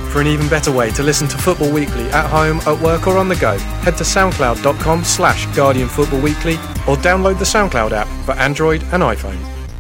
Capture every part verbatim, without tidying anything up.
For an even better way to listen to Football Weekly at home, at work or on the go, head to soundcloud.com slash Guardian Football Weekly or download the SoundCloud app for Android and iPhone.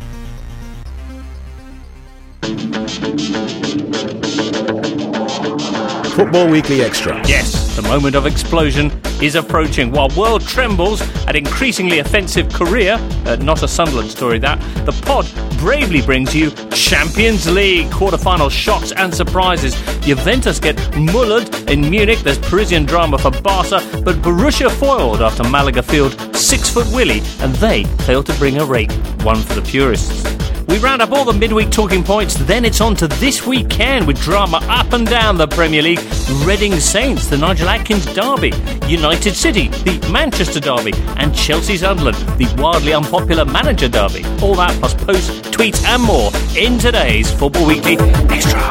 Football Weekly Extra. Yes, the moment of explosion is approaching. While world trembles at increasingly offensive Korea, uh, not a Sunderland story that, the pod bravely brings you Champions League quarter-final shocks and surprises. Juventus get mullered in Munich, there's Parisian drama for Barca, but Borussia foiled after Malaga field six-foot Willie, and they failed to bring a rake, one for the purists. We round up all the midweek talking points, then it's on to this weekend with drama up and down the Premier League. Reading Saints, the Nigel Adkins derby, United City, the Manchester derby, and Chelsea Sunderland, the wildly unpopular manager derby. All that plus posts, tweets and more in today's Football Weekly Extra.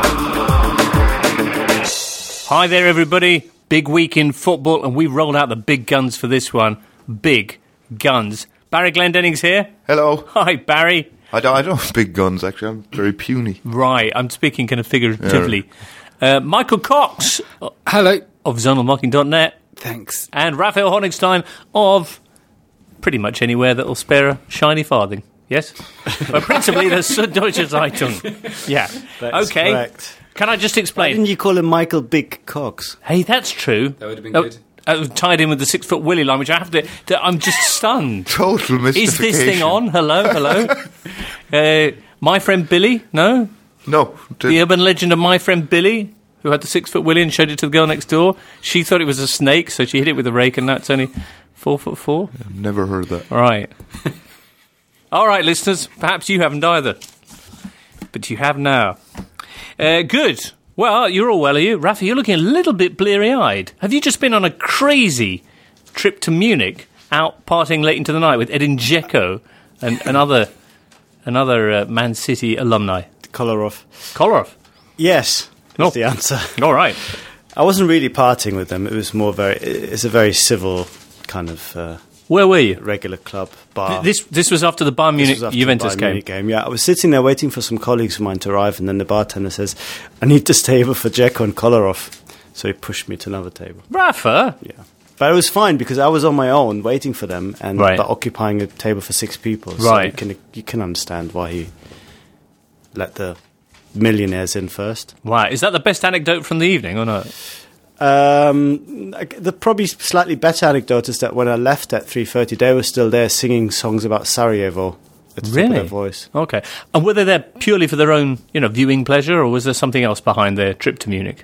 Hi there everybody, big week in football and we rolled out the big guns for this one. Big guns. Barry Glendenning's here. Hello. Hi Barry. I don't, I don't have big guns, actually. I'm very puny. Right, I'm speaking kind of figuratively. Yeah. Uh, Michael Cox. Hello. Of zonal marking dot net. Thanks. And Raphael Honigstein of pretty much anywhere that'll spare a shiny farthing. Yes? But principally the Süddeutsche Zeitung. Yeah. That's okay. Correct. Can I just explain? Why didn't you call him Michael Big Cox? Hey, that's true. That would have been oh, good. Uh, tied in with the six-foot Willie line, which I have to... to I'm just stunned. Total mystification. Is this thing on? Hello, hello. uh, my friend Billy? No? No. Did... The urban legend of my friend Billy, who had the six-foot Willie and showed it to the girl next door. She thought it was a snake, so she hit it with a rake, and that's only four foot four. I've never heard that. All right. All right, listeners. Perhaps you haven't either. But you have now. Uh, good. Well, you're all well, are you? Rafa, you're looking a little bit bleary-eyed. Have you just been on a crazy trip to Munich, out partying late into the night with Edin Dzeko and another another uh, Man City alumni? Kolarov. Kolarov? Yes, No. that's the answer. All right. I wasn't really partying with them. It was more very... It's a very civil kind of... Uh, Where were you? regular club bar. This this was after the Bayern This Munich was after Juventus the Bayern game. Munich game. Yeah, I was sitting there waiting for some colleagues of mine to arrive, and then the bartender says, "I need this table for Dzeko and Kolarov." So he pushed me to another table. Rafa? Yeah, but it was fine because I was on my own waiting for them, and Right. but occupying a table for six people. So Right. you can you can understand why he let the millionaires in first. Wow. Is that the best anecdote from the evening or not? Um, the probably slightly better anecdote is that when I left at three thirty, they were still there singing songs about Sarajevo at the top of Really? their voice. Okay. And were they there purely for their own, you know, viewing pleasure, or was there something else behind their trip to Munich?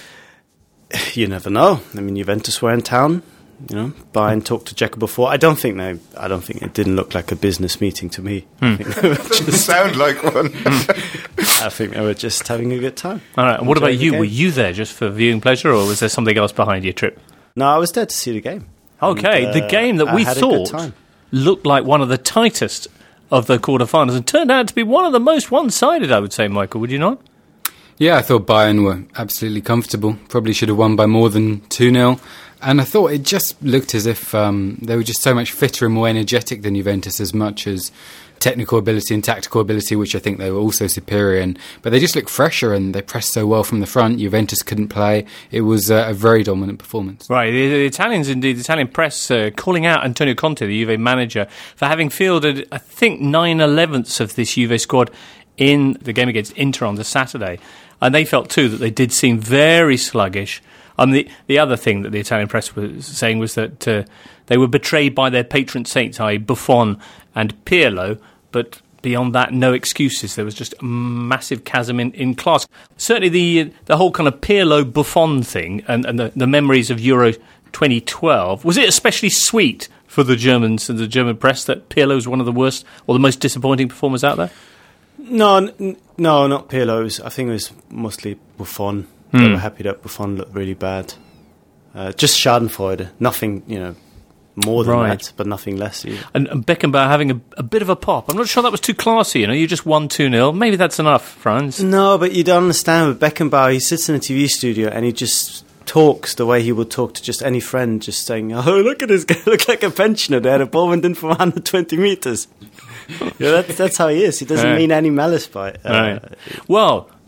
You never know. I mean, Juventus were in town. You know, Bayern talked to Dzeko before. I don't think they. I don't think it didn't look like a business meeting to me. I, think they were Doesn't just, sound like one. I think they were just having a good time. All right. And what about Enjoying the you? game. Were you there just for viewing pleasure, or was there something else behind your trip? No, I was there to see the game. Okay, And, the uh, game that I we had a good thought time. looked like one of the tightest of the quarterfinals and turned out to be one of the most one-sided, I would say, Michael, would you not? Yeah, I thought Bayern were absolutely comfortable. Probably should have won by more than two nil. And I thought it just looked as if um, they were just so much fitter and more energetic than Juventus, as much as technical ability and tactical ability, which I think they were also superior in. But they just looked fresher and they pressed so well from the front. Juventus couldn't play. It was uh, a very dominant performance. Right, the, the Italians, indeed, the Italian press uh, calling out Antonio Conte, the Juve manager, for having fielded, I think, nine elevenths of this Juve squad in the game against Inter on the Saturday. And they felt, too, that they did seem very sluggish. Um, the, the other thing that the Italian press was saying was that uh, they were betrayed by their patron saints, that is. Buffon and Pirlo, but beyond that, no excuses. There was just a massive chasm in, in class. Certainly the the whole kind of Pirlo-Buffon thing and, and the, the memories of Euro twenty twelve, was it especially sweet for the Germans and the German press that Pirlo was one of the worst or the most disappointing performers out there? No, n- no, not Pirlo's. I think it was mostly Buffon. They Hmm. were happy that Buffon looked really bad. Uh, just Schadenfreude. Nothing, you know, more than Right. that, but nothing less either. And, and Beckenbauer having a, a bit of a pop. I'm not sure that was too classy, you know. You just won two nil. Maybe that's enough, Franz. No, but you don't understand with Beckenbauer. He sits in a T V studio and he just talks the way he would talk to just any friend, just saying, "Oh, look at this guy! Look like a pensioner there. The ball went in from one hundred twenty meters." Yeah, that's that's how he is. He doesn't Right. mean any malice by it. Uh, Right. Well,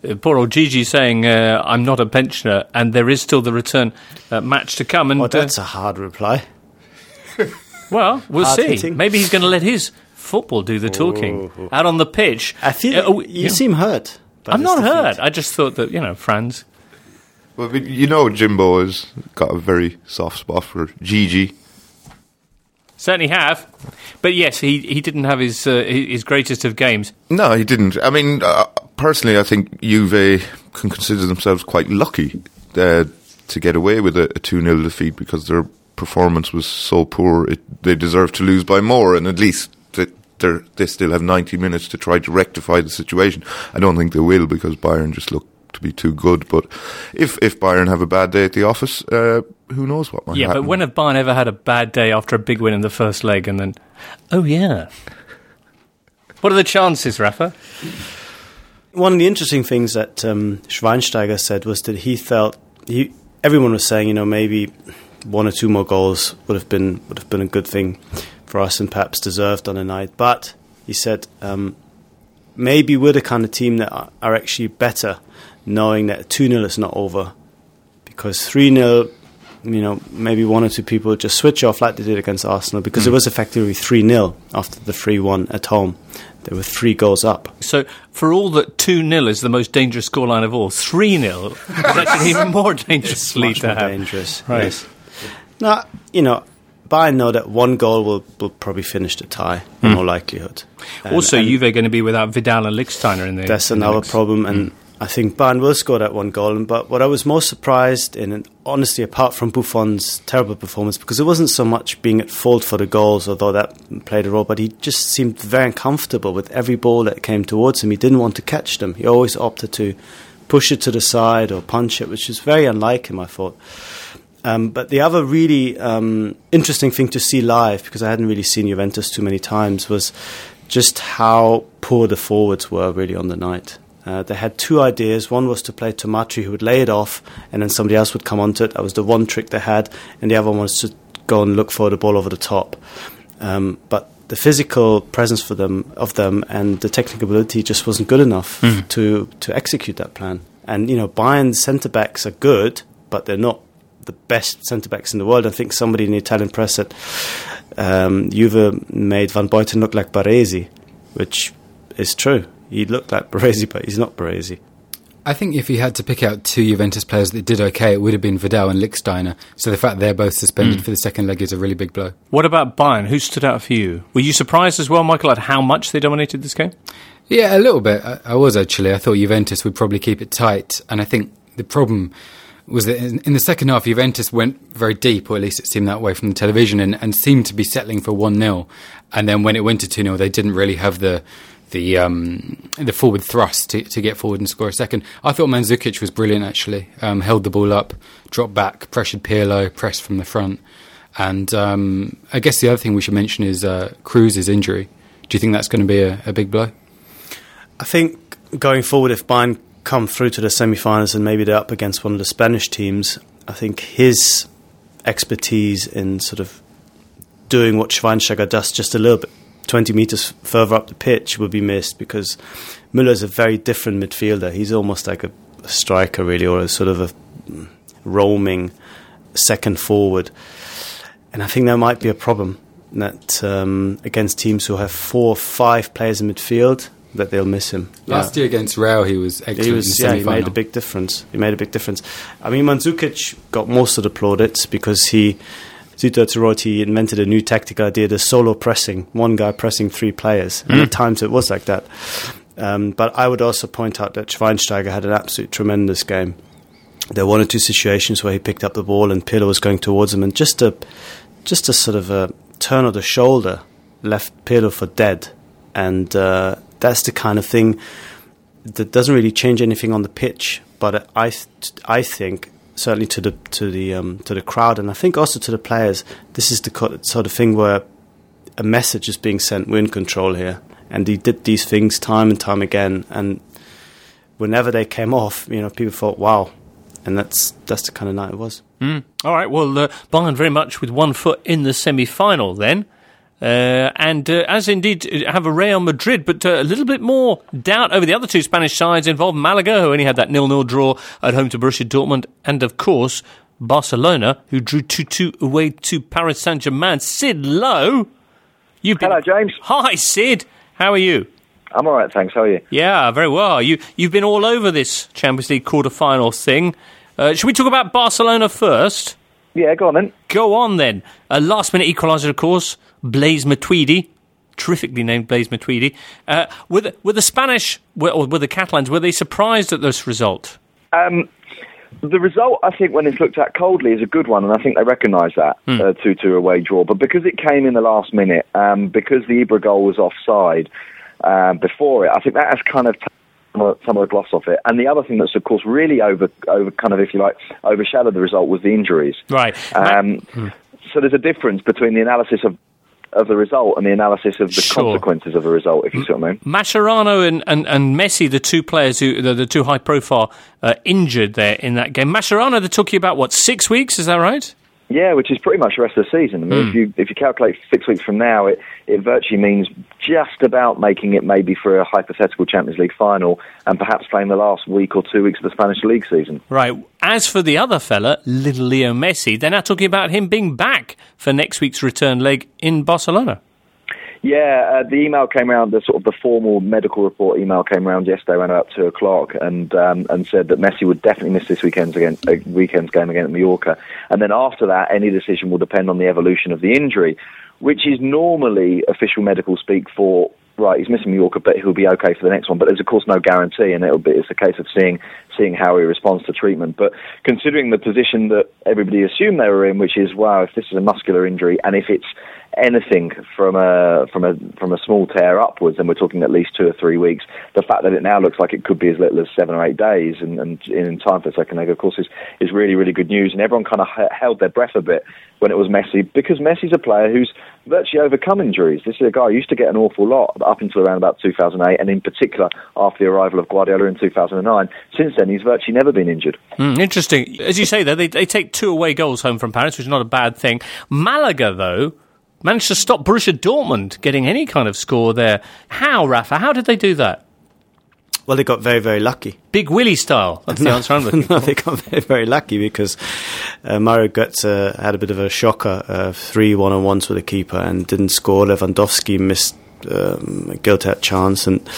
uh, poor old Gigi saying, uh, I'm not a pensioner, and there is still the return uh, match to come. And Oh, that's uh, a hard reply. Well, we'll hard see. hitting. Maybe he's going to let his football do the talking Oh. out on the pitch. I feel Uh, oh, you yeah. seem hurt. by I'm this not defeat. hurt. I just thought that, you know, Franz. Well, but you know, Jimbo has got a very soft spot for Gigi. Certainly have. But yes, he, he didn't have his uh, his greatest of games. No, he didn't. I mean, uh, personally, I think Juve can consider themselves quite lucky uh, to get away with a, a two nil defeat because their performance was so poor. It, they deserve to lose by more, and at least they, they're, they still have ninety minutes to try to rectify the situation. I don't think they will because Bayern just look to be too good. But if if Bayern have a bad day at the office, uh, who knows what might Yeah, happen. but when have Bayern ever had a bad day after a big win in the first leg and then, oh yeah. What are the chances, Rafa? One of the interesting things that um, Schweinsteiger said was that he felt he, everyone was saying, you know, maybe one or two more goals would have been would have been a good thing for us and perhaps deserved on a night. But he said um, maybe we're the kind of team that are, are actually better, knowing that two nil is not over, because three nil, you know, maybe one or two people just switch off like they did against Arsenal, because mm. it was effectively three nil after the three one at home. There were three goals up. So, for all that two nil is the most dangerous scoreline of all, three nil is actually even more dangerous It's much to more have. dangerous. Right. Yes. Now, you know, Bayern know that one goal will, will probably finish the tie, in Mm. all likelihood. And, Also, and Juve are going to be without Vidal and Lichtsteiner in the that's in the another mix. problem, and Mm. I think Bayern will score that one goal. But what I was most surprised in, and honestly, apart from Buffon's terrible performance, because it wasn't so much being at fault for the goals, although that played a role, but he just seemed very uncomfortable with every ball that came towards him. He didn't want to catch them. He always opted to push it to the side or punch it, which is very unlike him, I thought. Um, but the other really um, interesting thing to see live, because I hadn't really seen Juventus too many times, was just how poor the forwards were really on the night. Uh, they had two ideas. One was to play Tomatri, who would lay it off, and then somebody else would come onto it. That was the one trick they had. And the other one was to go and look for the ball over the top. Um, but the physical presence for them of them and the technical ability just wasn't good enough mm. to to execute that plan. And, you know, Bayern's centre-backs are good, but they're not the best centre-backs in the world. I think somebody in the Italian press said um, Juve made Van Buiten look like Baresi, which is true. He looked like Baresi, but he's not Baresi. I think if he had to pick out two Juventus players that did okay, it would have been Vidal and Lichtsteiner. So the fact they're both suspended mm. for the second leg is a really big blow. What about Bayern? Who stood out for you? Were you surprised as well, Michael, at how much they dominated this game? Yeah, a little bit. I, I was actually. I thought Juventus would probably keep it tight. And I think the problem was that in, in the second half, Juventus went very deep, or at least it seemed that way from the television, and, and seemed to be settling for one nil. And then when it went to two nil, they didn't really have the the um, the forward thrust to, to get forward and score a second. I thought Mandzukic was brilliant, actually. Um, held the ball up, dropped back, pressured Pirlo, pressed from the front. And um, I guess the other thing we should mention is uh, Cruz's injury. Do you think that's going to be a, a big blow? I think going forward, if Bayern come through to the semi-finals and maybe they're up against one of the Spanish teams, I think his expertise in sort of doing what Schweinsteiger does just a little bit, twenty metres further up the pitch, will be missed, because Müller's a very different midfielder. He's almost like a, a striker, really, or a sort of a roaming second forward. And I think that might be a problem, that um, against teams who have four or five players in midfield, that they'll miss him. Last yeah. year against Real, he was excellent he was, in the yeah, semi-final. he made a big difference. He made a big difference. I mean, Mandzukic got most of the plaudits because he, Zito Tiroti invented a new tactical idea, the solo pressing, one guy pressing three players. Mm. And at times it was like that. Um, but I would also point out that Schweinsteiger had an absolute tremendous game. There were one or two situations where he picked up the ball and Pirlo was going towards him, and just a, just a sort of a turn of the shoulder left Pirlo for dead. And uh, that's the kind of thing that doesn't really change anything on the pitch, but I, th- I think certainly to the to the um, to the crowd, and I think also to the players, this is the co- sort of thing where a message is being sent: we're in control here. And he did these things time and time again, and whenever they came off, you know, people thought, "Wow!" And that's that's the kind of night it was. Mm. All right, well, uh, Bayern very much with one foot in the semi-final then. Uh, and uh, as indeed have a Real Madrid, but uh, a little bit more doubt over the other two Spanish sides involved. Malaga, who only had that nil-nil draw at home to Borussia Dortmund, and of course Barcelona, who drew two two away to Paris Saint-Germain. Sid Lowe, you've been... Hello, James. Hi, Sid. How are you? I'm all right, thanks. How are you? Yeah, very well. You, you've been all over this Champions League quarter-final thing. Uh, should we talk about Barcelona first? Yeah, go on then. Go on then. A last-minute equaliser, of course. Blaise Matuidi, terrifically named Blaise Matuidi. Uh, were, the, were the Spanish, or were the Catalans, were they surprised at this result? Um, the result, I think, when it's looked at coldly, is a good one, and I think they recognise that, mm. uh, two two away draw. But because it came in the last minute, um, because the Ibra goal was offside um, before it, I think that has kind of taken some of, some of the gloss off it. And the other thing that's, of course, really over, over kind of, if you like, overshadowed the result was the injuries. Right. Um, mm. So there's a difference between the analysis of of the result and the analysis of the sure. consequences of the result, if you see what I mean. Mascherano and, and, and Messi, the two players, who the, the two high-profile, uh, injured there in that game. Mascherano, they're talking about, what, six weeks, is that right? Yeah, which is pretty much the rest of the season. I mean, mm. if you if you calculate six weeks from now, it, it virtually means just about making it maybe for a hypothetical Champions League final and perhaps playing the last week or two weeks of the Spanish League season. Right. As for the other fella, little Leo Messi, they're now talking about him being back for next week's return leg in Barcelona. Yeah, uh, the email came around, the sort of the formal medical report email came around yesterday around about two o'clock and um, and said that Messi would definitely miss this weekend's, again, uh, weekend's game against Mallorca. And then after that, any decision will depend on the evolution of the injury, which is normally official medical speak for, right, he's missing Mallorca, but he'll be okay for the next one. But there's, of course, no guarantee, and it'll be, it's a case of seeing seeing how he responds to treatment. But considering the position that everybody assumed they were in, which is, wow, if this is a muscular injury, and if it's anything from a from a from a small tear upwards, and we're talking at least two or three weeks, the fact that it now looks like it could be as little as seven or eight days, and, and in time for a second leg, of course, is is really really good news. And everyone kind of h- held their breath a bit when it was Messi, because Messi's a player who's virtually overcome injuries. This is a guy who used to get an awful lot up until around about two thousand eight, and in particular after the arrival of Guardiola in two thousand nine. Since then, he's virtually never been injured. Mm, interesting. As you say, though, they, they take two away goals home from Paris, which is not a bad thing. Malaga, though, managed to stop Borussia Dortmund getting any kind of score there. How, Rafa? How did they do that? Well, they got very, very lucky. Big Willie style. That's the no, answer I'm looking for. No, they got very, very lucky because uh, Mario Götze had a bit of a shocker, uh, three one-on-ones with the keeper and didn't score. Lewandowski missed um, a gilt-edged chance, and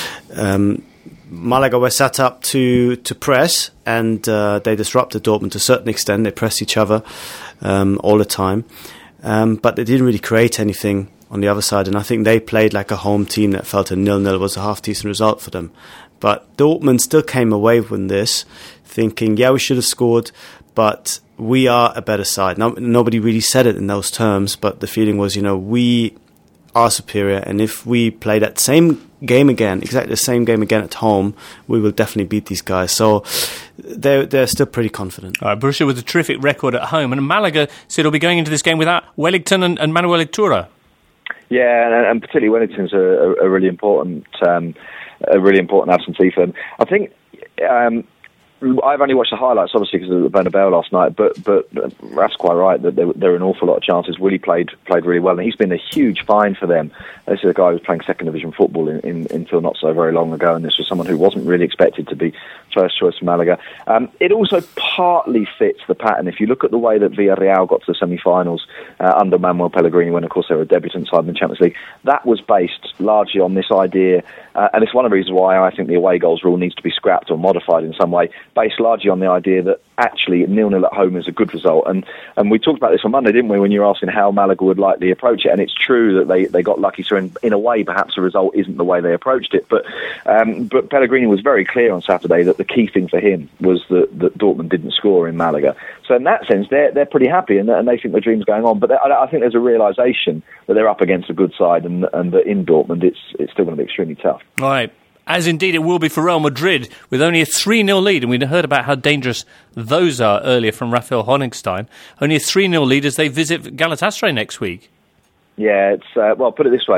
um, Malaga were set up to, to press, and uh, they disrupted Dortmund to a certain extent. They pressed each other um, all the time. Um, but they didn't really create anything on the other side, and I think they played like a home team that felt a nil-nil was a half-decent result for them. But Dortmund still came away with this, thinking, yeah, we should have scored, but we are a better side. Now, nobody really said it in those terms, but the feeling was, you know, we are superior, and if we play that same game again, exactly the same game again at home, we will definitely beat these guys. So they're, they're still pretty confident. All right, Borussia with a terrific record at home, and Malaga said will be going into this game without Wellington and, and Manuel Iturra. Yeah, and, and particularly Wellington's a, a, a really important, um, a really important absentee for them. I think um, I've only watched the highlights, obviously, because of the Bernabeu last night. But but Raf's quite right that there, there were an awful lot of chances. Willie played played really well, and he's been a huge find for them. This is a guy who was playing second division football in, in, until not so very long ago, and this was someone who wasn't really expected to be first choice for Malaga. Um, it also partly fits the pattern. If you look at the way that Villarreal got to the semi-finals uh, under Manuel Pellegrini, when of course they were a debutant side in the Champions League, that was based largely on this idea, uh, and it's one of the reasons why I think the away goals rule needs to be scrapped or modified in some way, based largely on the idea that actually nil-nil at home is a good result. And and we talked about this on Monday, didn't we, when you were asking how Malaga would likely approach it. And it's true that they, they got lucky, so in, in a way perhaps the result isn't the way they approached it. But um, but Pellegrini was very clear on Saturday that the key thing for him was that, that Dortmund didn't score in Malaga. So in that sense, they're, they're pretty happy, and, and they think the dream's going on. But I, I think there's a realisation that they're up against a good side, and, and that in Dortmund it's, it's still going to be extremely tough. All right. As indeed it will be for Real Madrid, with only a three nil lead, and we heard about how dangerous those are earlier from Raphael Honigstein. Only a three nil lead as they visit Galatasaray next week. Yeah, it's uh, well, put it this way.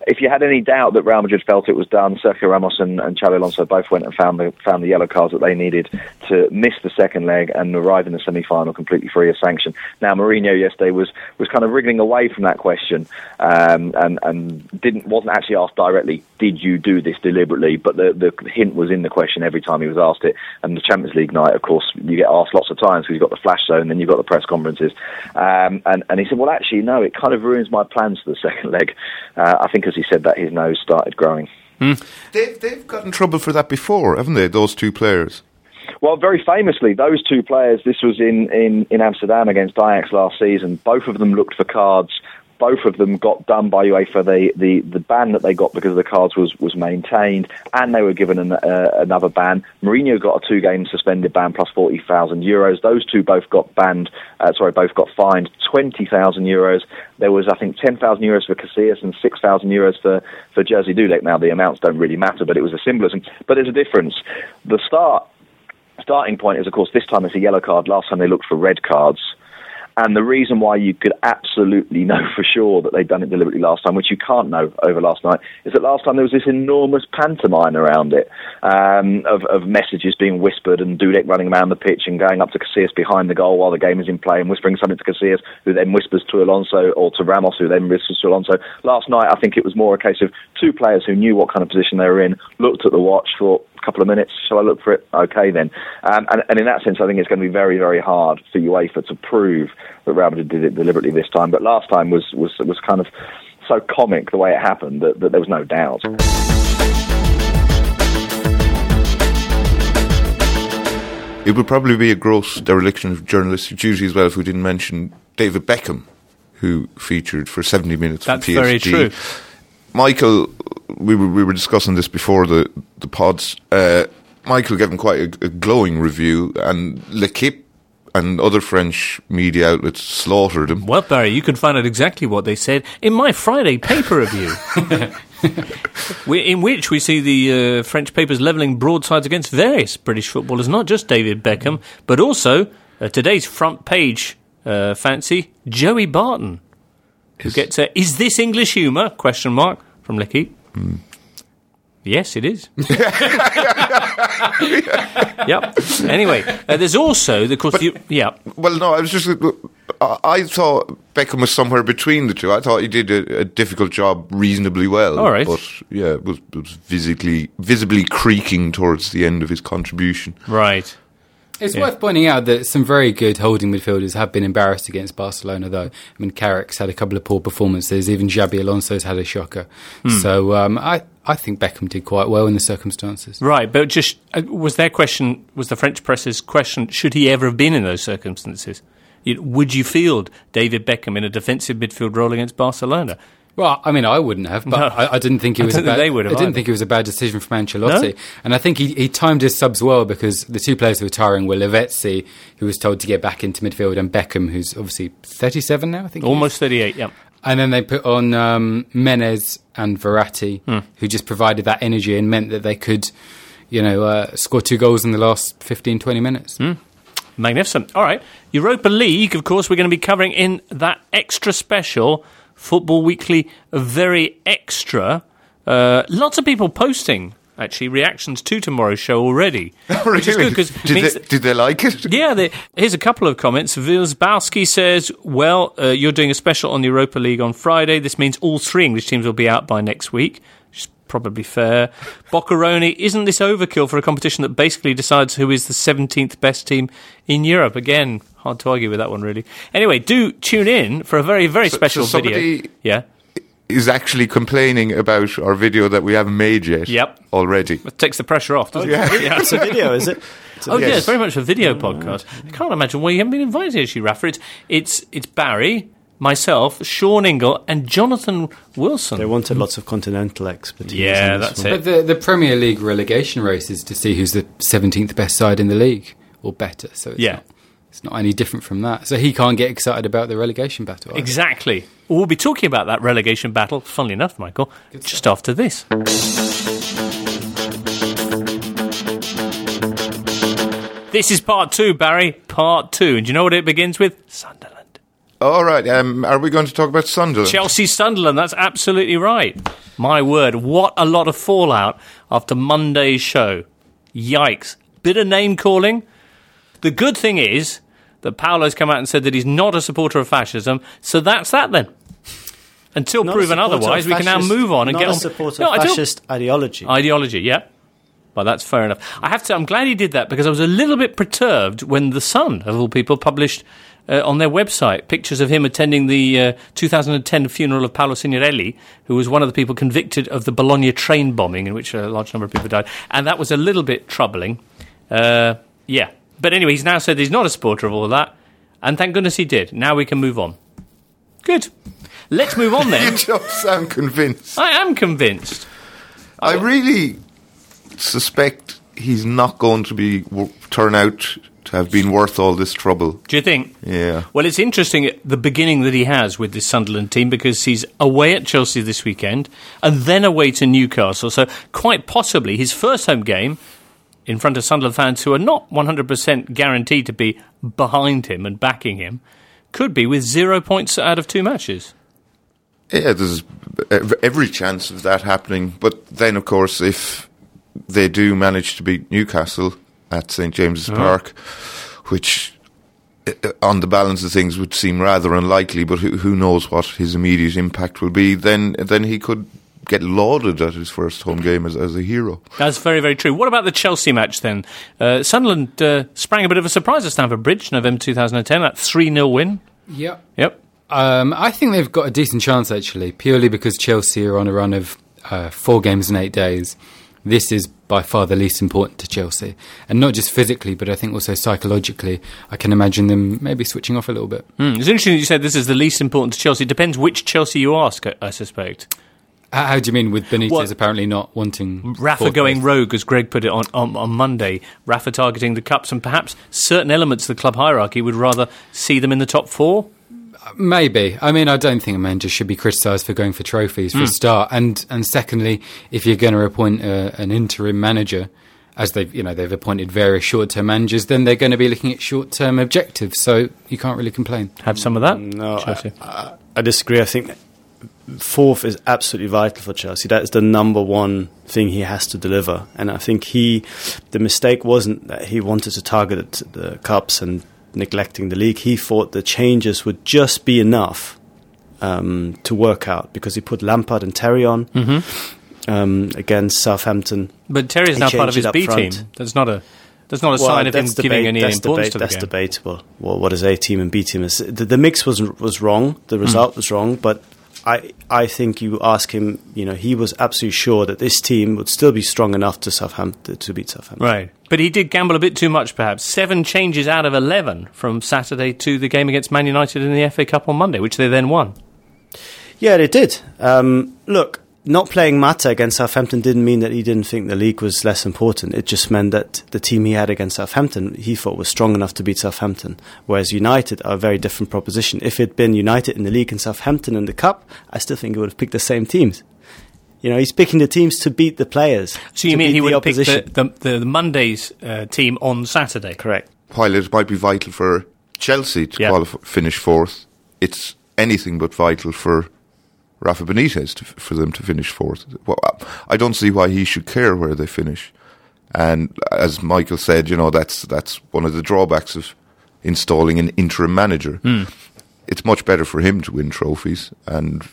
if you had any doubt that Real Madrid felt it was done, Sergio Ramos and, and Xabi Alonso both went and found the found the yellow cards that they needed to miss the second leg and arrive in the semi-final completely free of sanction. Now, Mourinho yesterday was, was kind of wriggling away from that question um, and, and didn't wasn't actually asked directly, did you do this deliberately? But the, the hint was in the question every time he was asked it. And the Champions League night, of course, you get asked lots of times because you've got the flash zone, then you've got the press conferences. Um, and, and he said, well, actually, no, it kind of ruins my plans for the second leg. Uh, I think as he said that, his nose started growing. Hmm. They've, they've got in trouble for that before, haven't they, those two players? Well, very famously, those two players, this was in, in, in Amsterdam against Ajax last season, both of them looked for cards. Both of them got done by UEFA. The, the, the ban that they got because of the cards was, was maintained, and they were given an, uh, another ban. Mourinho got a two-game suspended ban plus forty thousand euros. Those two both got banned, uh, sorry, both got fined twenty thousand euros. There was, I think, ten thousand euros for Casillas and six thousand euros for, for Jerzy Dudek. Now, the amounts don't really matter, but it was a symbolism. But there's a difference. The start starting point is, of course, this time it's a yellow card. Last time they looked for red cards. And the reason why you could absolutely know for sure that they'd done it deliberately last time, which you can't know over last night, is that last time there was this enormous pantomime around it, um, of, of messages being whispered and Dudek running around the pitch and going up to Casillas behind the goal while the game is in play and whispering something to Casillas, who then whispers to Alonso, or to Ramos, who then whispers to Alonso. Last night, I think it was more a case of two players who knew what kind of position they were in, looked at the watch, thought, couple of minutes, shall I look for it? Okay, then. Um, and, and in that sense, I think it's going to be very, very hard for UEFA to prove that Real Madrid did it deliberately this time. But last time was was was kind of so comic the way it happened that, that there was no doubt. It would probably be a gross dereliction of journalistic duty as well if we didn't mention David Beckham, who featured for seventy minutes That's for P S G. very true. Michael, we were, we were discussing this before the, the pods. Uh, Michael gave him quite a, a glowing review, and L'Equipe and other French media outlets slaughtered him. Well, Barry, you can find out exactly what they said in my Friday paper review, we, in which we see the uh, French papers levelling broadsides against various British footballers, not just David Beckham, but also uh, today's front page uh, fancy, Joey Barton. Who gets a, is this English humour? Question mark from L'Equipe. Mm. Yes, it is. Yep. Anyway, uh, there's also the course. But, you, yeah. Well, no, I was just. I, I thought Beckham was somewhere between the two. I thought he did a, a difficult job reasonably well. All right. But yeah, it was, it was visibly visibly creaking towards the end of his contribution. Right. It's yeah. worth pointing out that some very good holding midfielders have been embarrassed against Barcelona, though. I mean, Carrick's had a couple of poor performances. Even Xabi Alonso's had a shocker. Mm. So um, I, I think Beckham did quite well in the circumstances. Right, but just uh, was their question, was the French press's question, should he ever have been in those circumstances? You, would you field David Beckham in a defensive midfield role against Barcelona? Well, I mean, I wouldn't have, but no. I, I didn't think it was. a bad, they would have I didn't either. think it was a bad decision from Ancelotti, no? and I think he, he timed his subs well because the two players who were retiring were Lavezzi, who was told to get back into midfield, and Beckham, who's obviously thirty-seven now. I think almost thirty-eight. Yeah, and then they put on um, Menez and Verratti, hmm. who just provided that energy and meant that they could, you know, uh, score two goals in the last fifteen, twenty minutes. Hmm. Magnificent. All right, Europa League. Of course, we're going to be covering in that extra special. Football Weekly, very extra. Uh, lots of people posting, actually, reactions to tomorrow's show already. Oh, really? Which is good, 'cause did, means they, did they like it? Yeah, they, here's a couple of comments. Vilsbowski says, well, uh, you're doing a special on the Europa League on Friday. This means all three English teams will be out by next week. Which is probably fair. Boccaroni, isn't this overkill for a competition that basically decides who is the seventeenth best team in Europe? Again, hard to argue with that one, really. Anyway, do tune in for a very, very so, special so video. Yeah. Is actually complaining about our video that we haven't made yet. Yep. Already. It takes the pressure off, doesn't oh, it? Yeah. It's a video, is it? It's oh, yes. yeah, it's very much a video podcast. I can't imagine why you haven't been invited, actually, Rafa. It's, it's, it's Barry, myself, Sean Ingle, and Jonathan Wilson. They wanted lots of continental expertise. Yeah, that's one. it. But the, the Premier League relegation race is to see who's the seventeenth best side in the league, or better. So it's yeah. not, it's not any different from that. So he can't get excited about the relegation battle. Either. Exactly. We'll be talking about that relegation battle, funnily enough, Michael, Good just stuff. after this. This is part two, Barry. Part two. And do you know what it begins with? Sunderland. All right, um, are we going to talk about Sunderland? Chelsea Sunderland, that's absolutely right. My word, what a lot of fallout after Monday's show. Yikes. Bit of name calling. The good thing is that Paolo's come out and said that he's not a supporter of fascism, so that's that then. Until Not proven otherwise, we can now move on and not get a on. supporter No, of I don't- fascist ideology. Ideology, yeah. Well, that's fair enough. I have to. I'm glad he did that because I was a little bit perturbed when The Sun, of all people, published uh, on their website pictures of him attending the uh, two thousand ten funeral of Paolo Signorelli, who was one of the people convicted of the Bologna train bombing, in which a large number of people died. And that was a little bit troubling. Uh, yeah. But anyway, he's now said he's not a supporter of all of that. And thank goodness he did. Now we can move on. Good. Let's move on then. You don't sound convinced. I am convinced. I really suspect he's not going to be turn out to have been worth all this trouble. Do you think? Yeah. Well, it's interesting at the beginning that he has with this Sunderland team because he's away at Chelsea this weekend and then away to Newcastle. So quite possibly his first home game in front of Sunderland fans who are not one hundred percent guaranteed to be behind him and backing him could be with zero points out of two matches. Yeah, there's every chance of that happening. But then, of course, if they do manage to beat Newcastle at St James's oh. Park, which on the balance of things would seem rather unlikely, but who, who knows what his immediate impact will be, then then he could get lauded at his first home game as, as a hero. That's very, very true. What about the Chelsea match then? Uh, Sunderland uh, sprang a bit of a surprise at Stamford Bridge, November two thousand ten, that three nil win. Yep. Yep. Um, I think they've got a decent chance, actually, purely because Chelsea are on a run of uh, four games in eight days. This is by far the least important to Chelsea. And not just physically, but I think also psychologically. I can imagine them maybe switching off a little bit. Mm, it's interesting that you said this is the least important to Chelsea. It depends which Chelsea you ask, I, I suspect. How, how do you mean with Benitez well, apparently not wanting... Rafa going place? rogue, as Greg put it on, on, on Monday. Rafa targeting the Cups, and perhaps certain elements of the club hierarchy would rather see them in the top four? Maybe. I mean, I don't think a manager should be criticised for going for trophies, for mm. a start. And and secondly, if you're going to appoint a, an interim manager, as they've, you know, they've appointed various short-term managers, then they're going to be looking at short-term objectives. So you can't really complain. Have some of that? No, I, I, I disagree. I think fourth is absolutely vital for Chelsea. That is the number one thing he has to deliver. And I think he, the mistake wasn't that he wanted to target the Cups and neglecting the league. He thought the changes would just be enough um, to work out because he put Lampard and Terry on mm-hmm. um, against Southampton. But Terry's now part of his B front. team. That's not a that's not a well, sign of him debate, giving any importance debate, to the that's game. That's debatable. Well, what his A team and B team is. The, the mix was was wrong. The result mm. was wrong. But I I think you ask him, you know, he was absolutely sure that this team would still be strong enough to Southampton to beat Southampton. Right. But he did gamble a bit too much, perhaps. Seven changes out of eleven from Saturday to the game against Man United in the F A Cup on Monday, which they then won. Yeah, they did. Um, look, not playing Mata against Southampton didn't mean that he didn't think the league was less important. It just meant that the team he had against Southampton, he thought was strong enough to beat Southampton. Whereas United are a very different proposition. If it had been United in the league and Southampton in the Cup, I still think he would have picked the same teams. You know, he's picking the teams to beat the players. So you mean he would pick the, the, the, the Monday's uh, team on Saturday? Correct. While it might be vital for Chelsea to yeah. qualify, finish fourth, it's anything but vital for Rafa Benitez to, for them to finish fourth. Well, I don't see why he should care where they finish. And as Michael said, you know, that's that's one of the drawbacks of installing an interim manager. Mm. It's much better for him to win trophies, and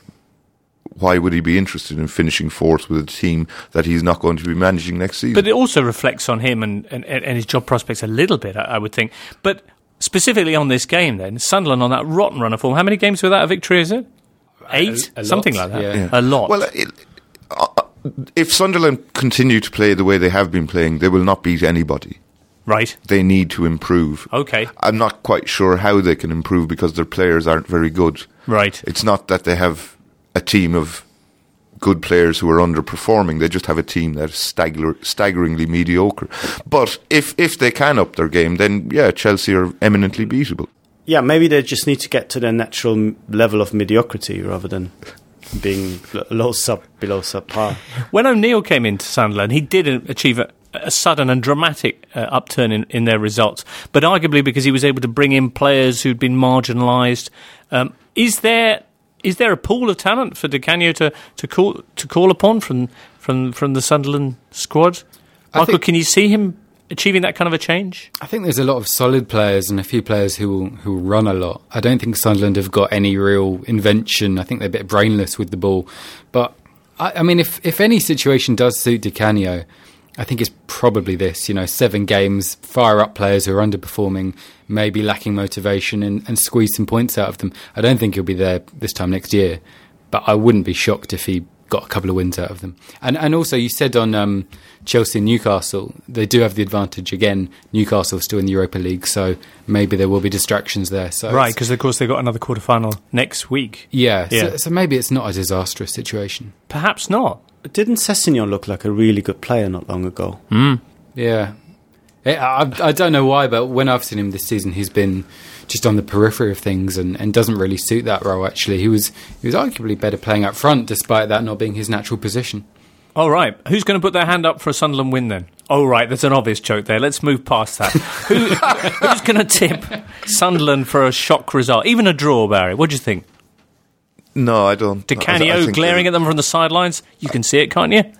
why would he be interested in finishing fourth with a team that he's not going to be managing next season? But it also reflects on him and, and, and his job prospects a little bit, I, I would think. But specifically on this game then, Sunderland on that rotten run of form, how many games without a victory is it? Eight? A, a Something like that. Yeah. Yeah. A lot. Well, it, uh, if Sunderland continue to play the way they have been playing, they will not beat anybody. Right. They need to improve. Okay. I'm not quite sure how they can improve because their players aren't very good. Right. It's not that they have a team of good players who are underperforming. They just have a team that is stagger- staggeringly mediocre. But if if they can up their game, then yeah, Chelsea are eminently beatable. Yeah, maybe they just need to get to their natural level of mediocrity rather than being low sub, below subpar. When O'Neill came into Sunderland, he did achieve a, a sudden and dramatic uh, upturn in, in their results, but arguably because he was able to bring in players who'd been marginalised. Um, is there is there a pool of talent for Di Canio to, to call to call upon from from from the Sunderland squad? Michael, think, can you see him achieving that kind of a change? I think there's a lot of solid players and a few players who will, who will run a lot. I don't think Sunderland have got any real invention. I think they're a bit brainless with the ball. But, I, I mean, if, if any situation does suit Di Canio, I think it's probably this, you know, seven games, fire up players who are underperforming, maybe lacking motivation, and, and squeeze some points out of them. I don't think he'll be there this time next year, but I wouldn't be shocked if he got a couple of wins out of them. And and also, you said on um, Chelsea and Newcastle, they do have the advantage. Again, Newcastle is still in the Europa League, so maybe there will be distractions there. So right, because of course they've got another quarter-final next week. Yeah, yeah. So, so maybe it's not a disastrous situation. Perhaps not. Didn't Sessegnon look like a really good player not long ago? Mm. Yeah. I, I don't know why, but when I've seen him this season, he's been just on the periphery of things and, and doesn't really suit that role, actually. He was he was arguably better playing up front, despite that not being his natural position. All right. Who's going to put their hand up for a Sunderland win, then? Oh, right, there's an obvious joke there. Let's move past that. Who, who's going to tip Sunderland for a shock result? Even a draw, Barry? What do you think? No, I don't. Di Canio glaring at them from the sidelines? You can see it, can't you?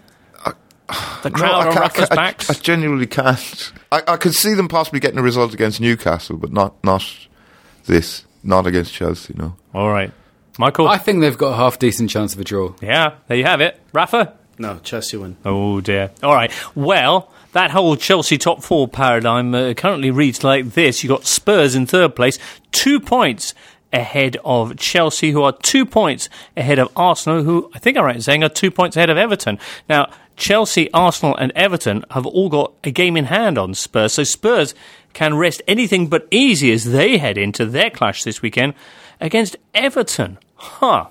The crowd no, on Rafa's backs? I, I genuinely can't. I, I could see them possibly getting a result against Newcastle, but not not this. Not against Chelsea, no. All right. Michael? I think they've got a half-decent chance of a draw. Yeah, there you have it. Rafa? No, Chelsea win. Oh, dear. All right. Well, that whole Chelsea top four paradigm uh, currently reads like this. You've got Spurs in third place, two points ahead of Chelsea, who are two points ahead of Arsenal, who I think I'm right in saying are two points ahead of Everton. Now, Chelsea, Arsenal and Everton have all got a game in hand on Spurs, so Spurs can rest anything but easy as they head into their clash this weekend against Everton. Huh.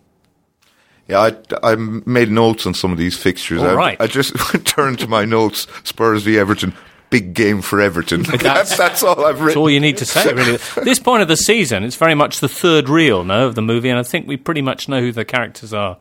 Yeah, I, I made notes on some of these fixtures. All I, right. I just turned to my notes, Spurs v Everton. Big game for Everton. That's, that's all I've written. That's all you need to say, really. At this point of the season, it's very much the third reel, no, of the movie, and I think we pretty much know who the characters are.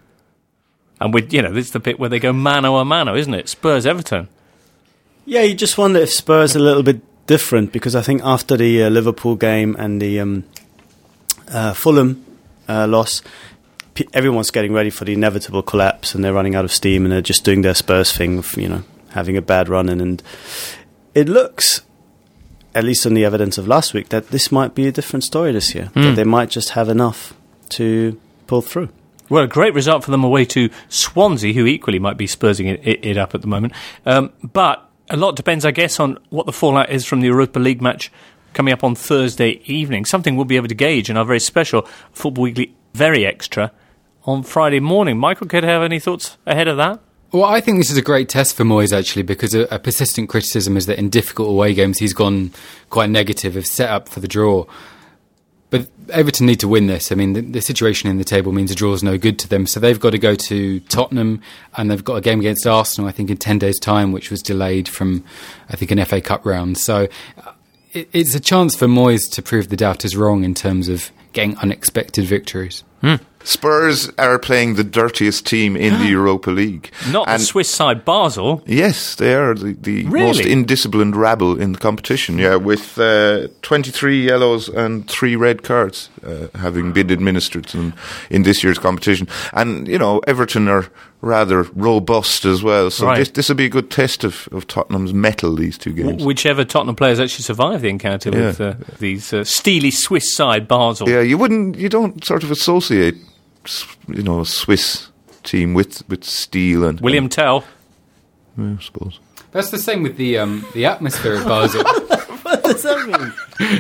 And we, you know, this is the bit where they go mano a mano, isn't it? Spurs Everton. Yeah, you just wonder if Spurs are a little bit different, because I think after the uh, Liverpool game and the um, uh, Fulham uh, loss, p- everyone's getting ready for the inevitable collapse, and they're running out of steam, and they're just doing their Spurs thing of, you know, having a bad run in, and it looks, at least on the evidence of last week, that this might be a different story this year. Mm. That they might just have enough to pull through. Well, a great result for them away to Swansea, who equally might be spursing it, it, it up at the moment. Um, but a lot depends, I guess, on what the fallout is from the Europa League match coming up on Thursday evening. Something we'll be able to gauge in our very special Football Weekly Very Extra on Friday morning. Michael, could you have any thoughts ahead of that? Well, I think this is a great test for Moyes, actually, because a, a persistent criticism is that in difficult away games he's gone quite negative, have set up for the draw. But Everton need to win this. I mean, the, the situation in the table means a draw is no good to them. So they've got to go to Tottenham, and they've got a game against Arsenal, I think, in ten days' time, which was delayed from, I think, an F A Cup round. So it, it's a chance for Moyes to prove the doubters wrong in terms of getting unexpected victories. Hmm. Spurs are playing the dirtiest team in the Europa League. Not and the Swiss side Basel. Yes, they are the, the really? most indisciplined rabble in the competition. Yeah, with uh, twenty-three yellows and three red cards uh, having been administered to them in this year's competition. And, you know, Everton are rather robust as well. So right. this this will be a good test of, of Tottenham's mettle, these two games. W- whichever Tottenham players actually survive the encounter yeah. with uh, these uh, steely Swiss side Basel. Yeah, you wouldn't, you don't sort of associate, you know, a Swiss team with, with steel and William and, Tell. Yeah, I suppose that's the same with the um, the atmosphere at Basel. What does that mean?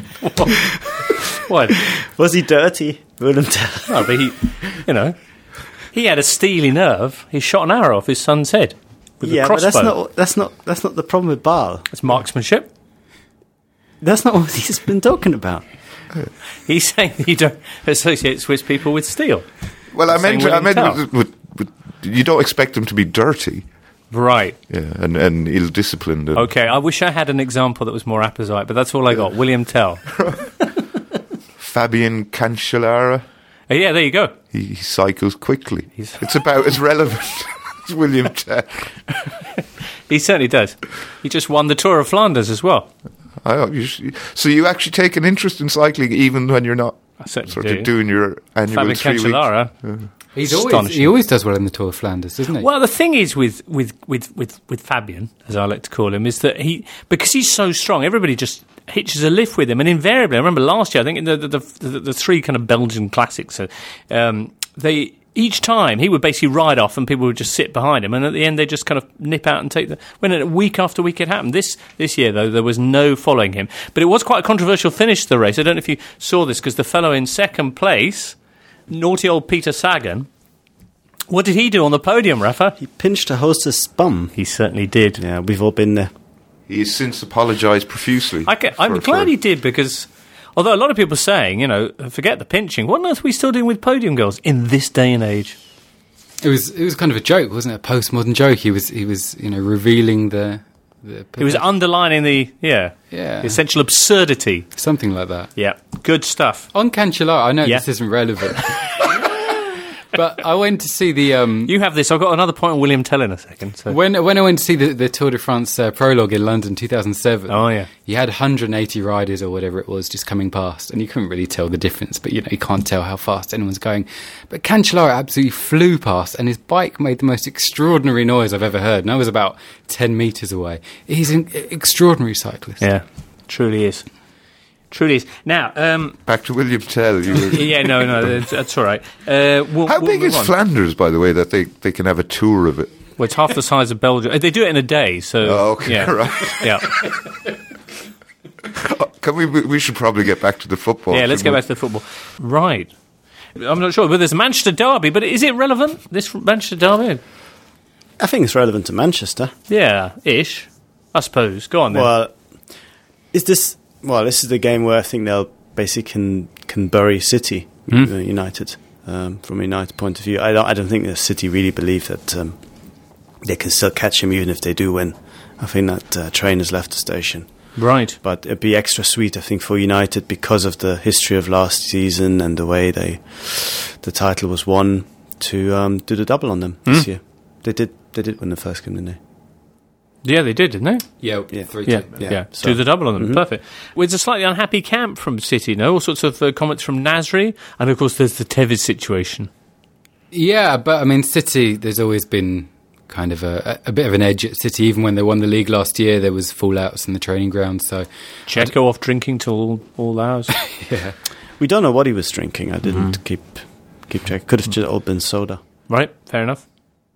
What? Was he dirty, William Tell? No, but he, you know, he had a steely nerve. He shot an arrow off his son's head with yeah, a crossbow. But that's not that's not that's not the problem with Bale. It's marksmanship. That's not what he's been talking about. He's saying that you don't associate Swiss people with steel. Well, I meant, I meant with, with, with, you don't expect them to be dirty. Right. Yeah, and, and ill-disciplined. And okay, I wish I had an example that was more apposite, but that's all I got. William Tell. Fabian Cancellara. Uh, yeah, there you go. He, he cycles quickly. He's- It's about as relevant as William Tell. He certainly does. He just won the Tour of Flanders as well. I, you sh- so you actually take an interest in cycling even when you're not I certainly sort do. of doing your annual Fabian three weeks. Cancellara. He's always, Astonishing. he always does well in the Tour of Flanders, doesn't he? Well, the thing is with, with, with, with, with Fabian, as I like to call him, is that he, because he's so strong, everybody just hitches a lift with him. And invariably, I remember last year, I think in the, the, the, the, the three kind of Belgian classics, uh, um, they, each time he would basically ride off and people would just sit behind him. And at the end, they just kind of nip out and take the, when it, week after week it happened. This, this year, though, there was no following him. But it was quite a controversial finish to the race. I don't know if you saw this, because the fellow in second place, naughty old Peter Sagan, what did he do on the podium, Rafa? He pinched a hostess' bum. He certainly did. Yeah, we've all been there. He has since apologised profusely. I ca- I'm for- glad for- he did, because although a lot of people are saying, you know, forget the pinching, what on earth are we still doing with podium girls in this day and age? It was it was kind of a joke, wasn't it? A postmodern joke. He was he was you know revealing the. the He was underlining the, yeah, Yeah. the essential absurdity. something like that. Yeah, good stuff. On Cancellara, I know Yeah. this isn't relevant, but I went to see the um, You have this. I've got another point on William Tell in a second. So. when when I went to see the, the Tour de France uh, prologue in London two thousand seven. Oh, yeah. You had one hundred eighty riders or whatever it was just coming past, and you couldn't really tell the difference. But you know you can't tell how fast anyone's going. But Cancellara absolutely flew past, and his bike made the most extraordinary noise I've ever heard. And I was about ten metres away. He's an extraordinary cyclist. Yeah, truly is. Truly is. Now, um, Back to William Tell. You were, yeah, no, no, that's, that's all right. Uh, we'll, how we'll big move is on. Flanders, by the way, that they, they can have a tour of it? Well, it's half the size of Belgium. They do it in a day, so... Oh, okay, yeah. right. Yeah. Can we? We should probably get back to the football. Yeah, let's get shouldn't we? back to the football. Right. I'm not sure, but there's a Manchester derby, but is it relevant, this Manchester derby? I think it's relevant to Manchester. Yeah, ish, I suppose. Go on then. Well, is this... Well, this is the game where I think they'll basically can, can bury City, Hmm. uh, United, um, from a United point of view. I don't, I don't think the City really believe that um, they can still catch him even if they do win. I think that uh, train has left the station. Right. But it'd be extra sweet, I think, for United because of the history of last season and the way they the title was won to um, do the double on them Hmm. this year. They did they did win the first game, didn't they? Yeah, they did, didn't they? Yeah, Yeah. three Yeah, two. yeah. Yeah, so- Do the double on them. Perfect. Well, it's a slightly unhappy camp from City, no? All sorts of uh, comments from Nasri, and of course there's the Tevez situation. Yeah, but I mean, City, there's always been kind of a, a bit of an edge at City. Even when they won the league last year, there was fallouts in the training ground. So, Checo off drinking till all, all hours. yeah. We don't know what he was drinking. I didn't keep keep track. Could have just all been soda. Right, fair enough.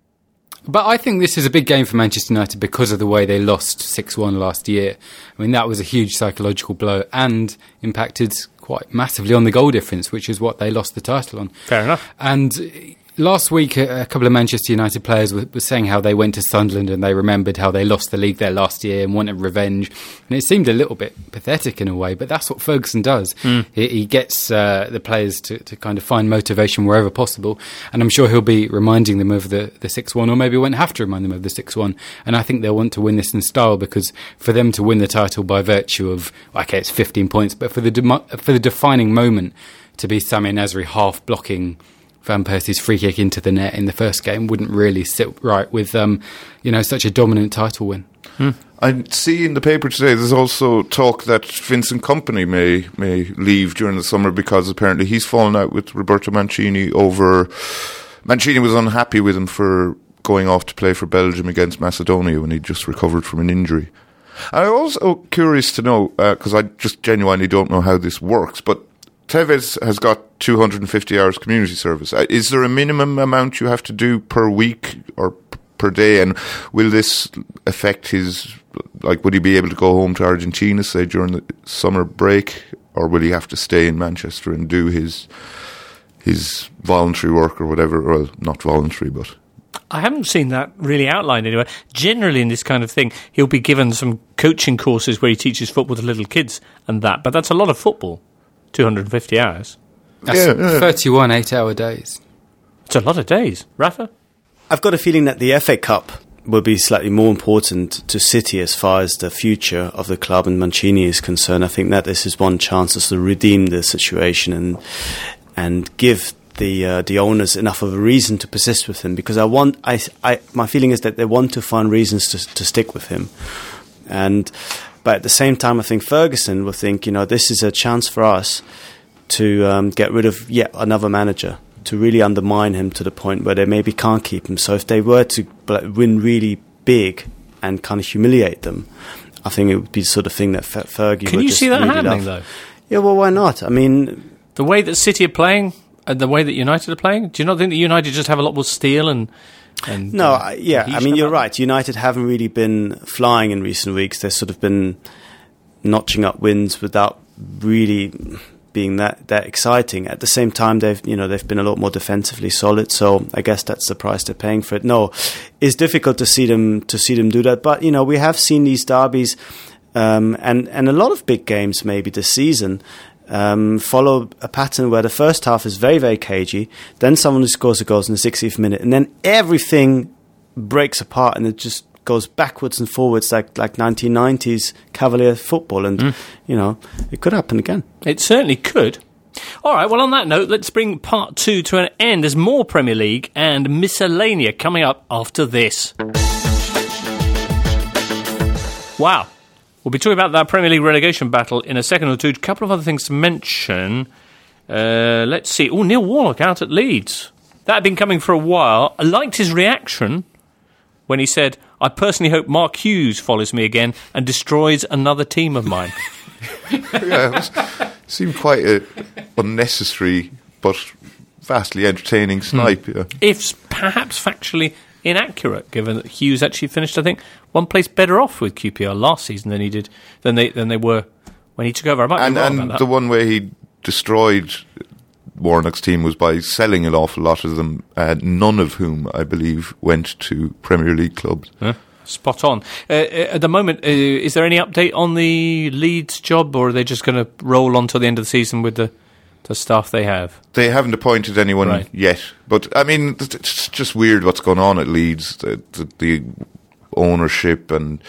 But I think this is a big game for Manchester United because of the way they lost six one last year. I mean, that was a huge psychological blow and impacted quite massively on the goal difference, which is what they lost the title on. Fair enough. And last week, a, a couple of Manchester United players were, were saying how they went to Sunderland and they remembered how they lost the league there last year and wanted revenge. And it seemed a little bit pathetic in a way, but that's what Ferguson does. Mm. He, he gets uh, the players to, to kind of find motivation wherever possible. And I'm sure he'll be reminding them of the, the six one, or maybe won't have to remind them of the six one. And I think they'll want to win this in style, because for them to win the title by virtue of, okay, it's fifteen points, but for the demo- for the defining moment to be Samir Nasri half blocking Van Persie's free kick into the net in the first game wouldn't really sit right with, um, you know, such a dominant title win. Hmm. I see in the paper today there's also talk that Vincent Kompany may may leave during the summer because apparently he's fallen out with Roberto Mancini over... Mancini was unhappy with him for going off to play for Belgium against Macedonia when he'd just recovered from an injury. I'm also curious to know, because uh, I just genuinely don't know how this works, but Tevez has got two hundred fifty hours community service. Uh, is there a minimum amount you have to do per week or p- per day? And will this affect his, like, would he be able to go home to Argentina, say, during the summer break? Or will he have to stay in Manchester and do his his voluntary work or whatever? Well, not voluntary, but... I haven't seen that really outlined anywhere. Generally, in this kind of thing, he'll be given some coaching courses where he teaches football to little kids and that, but that's a lot of football. two hundred fifty hours. That's Yeah, yeah. thirty-one eight-hour days. It's a lot of days. Rafa? I've got a feeling that the F A Cup will be slightly more important to City as far as the future of the club and Mancini is concerned. I think that this is one chance to redeem the situation and and give the uh, the owners enough of a reason to persist with him, because I want I, I my feeling is that they want to find reasons to to stick with him, and but at the same time I think Ferguson will think, you know, this is a chance for us to um, get rid of yet another manager, to really undermine him to the point where they maybe can't keep him. So if they were to win really big and kind of humiliate them, I think it would be the sort of thing that F- Fergie Can would you just see that really happening, love. though? Yeah, well, why not? I mean, the way that City are playing and the way that United are playing, do you not think that United just have a lot more steel and... and no, uh, I- yeah, I mean, you're right. United haven't really been flying in recent weeks. They've sort of been notching up wins without really being that, that exciting. At the same time, they've you know they've been a lot more defensively solid. So I guess that's the price they're paying for it. No, it's difficult to see them to see them do that. But you know, we have seen these derbies um, and and a lot of big games maybe this season um, follow a pattern where the first half is very very cagey. Then someone who scores a goal in the sixtieth minute, and then everything breaks apart, and it just goes backwards and forwards like like nineteen nineties Cavalier football, and mm. you know it could happen again. It certainly could. All right, well, on that note, let's bring part two to an end. There's more Premier League and miscellanea coming up after this. Wow. We'll be talking about that Premier League relegation battle in a second or two. A couple of other things to mention. Uh, let's see. Oh, Neil Warnock out at Leeds. That had been coming for a while. I liked his reaction when he said, I personally hope Mark Hughes follows me again and destroys another team of mine. Yeah, it was, seemed quite a unnecessary but vastly entertaining snipe. Mm. Yeah. If perhaps factually inaccurate, given that Hughes actually finished, I think, one place better off with Q P R last season than he did than they than they were when he took over. I might and be wrong and about that. The one way he destroyed Warnock's team was by selling an awful lot of them, uh, none of whom, I believe, went to Premier League clubs. Huh? Spot on. Uh, at the moment, uh, is there any update on the Leeds job, or are they just going to roll on till the end of the season with the, the staff they have? They haven't appointed anyone right. yet. But, I mean, it's just weird what's going on at Leeds. The, the, the ownership, and